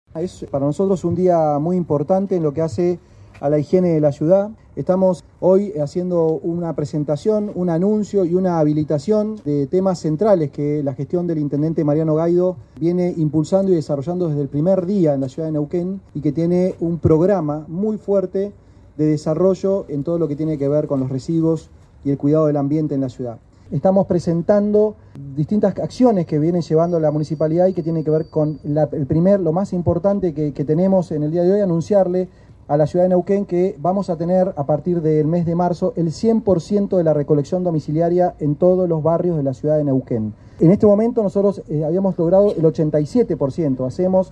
Es para nosotros un día muy importante en lo que hace a la higiene de la ciudad. Estamos hoy haciendo una presentación, un anuncio y una habilitación de temas centrales que la gestión del intendente Mariano Gaido viene impulsando y desarrollando desde el primer día en la ciudad de Neuquén, y que tiene un programa muy fuerte de desarrollo en todo lo que tiene que ver con los residuos y el cuidado del ambiente en la ciudad. Estamos presentando distintas acciones que viene llevando la municipalidad y que tiene que ver con lo más importante que tenemos en el día de hoy: anunciarle a la ciudad de Neuquén que vamos a tener a partir del mes de marzo el 100% de la recolección domiciliaria en todos los barrios de la ciudad de Neuquén. En este momento nosotros habíamos logrado el 87%, hacemos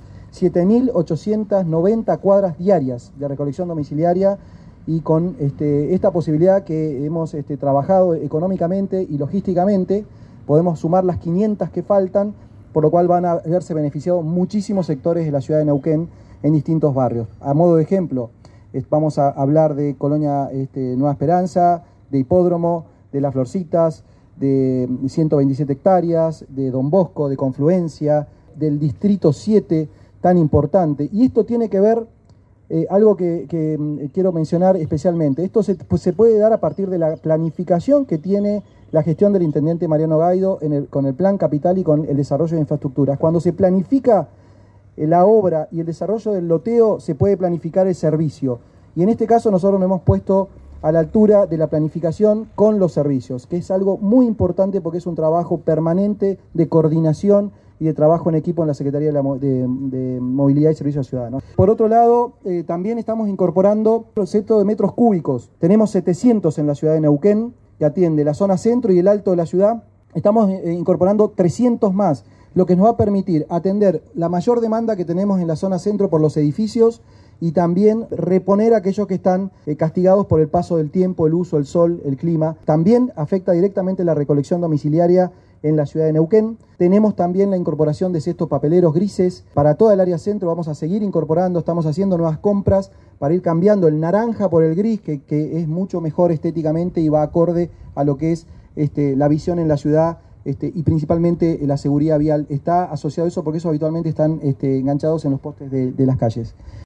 7.890 cuadras diarias de recolección domiciliaria, y con esta posibilidad que hemos trabajado económicamente y logísticamente, podemos sumar las 500 que faltan, por lo cual van a verse beneficiados muchísimos sectores de la ciudad de Neuquén en distintos barrios. A modo de ejemplo, vamos a hablar de Colonia Nueva Esperanza, de Hipódromo, de Las Florcitas, de 127 hectáreas, de Don Bosco, de Confluencia, del Distrito 7, tan importante. Y esto tiene que ver, algo que quiero mencionar especialmente, esto se puede dar a partir de la planificación que tiene la gestión del intendente Mariano Gaido con el Plan Capital y con el desarrollo de infraestructuras. Cuando se planifica la obra y el desarrollo del loteo, se puede planificar el servicio. Y en este caso nosotros nos hemos puesto a la altura de la planificación con los servicios, que es algo muy importante porque es un trabajo permanente de coordinación y de trabajo en equipo en la Secretaría de Movilidad y Servicios Ciudadanos. Por otro lado, también estamos incorporando el concepto de metros cúbicos. Tenemos 700 en la ciudad de Neuquén, que atiende la zona centro y el alto de la ciudad. Estamos incorporando 300 más, lo que nos va a permitir atender la mayor demanda que tenemos en la zona centro por los edificios, y también reponer a aquellos que están castigados por el paso del tiempo, el uso, el sol, el clima. También afecta directamente la recolección domiciliaria en la ciudad de Neuquén. Tenemos también la incorporación de cestos papeleros grises para toda el área centro. Vamos a seguir incorporando, estamos haciendo nuevas compras para ir cambiando el naranja por el gris, que es mucho mejor estéticamente y va acorde a lo que es la visión en la ciudad. Y principalmente la seguridad vial está asociado a eso, porque eso habitualmente están enganchados en los postes de las calles.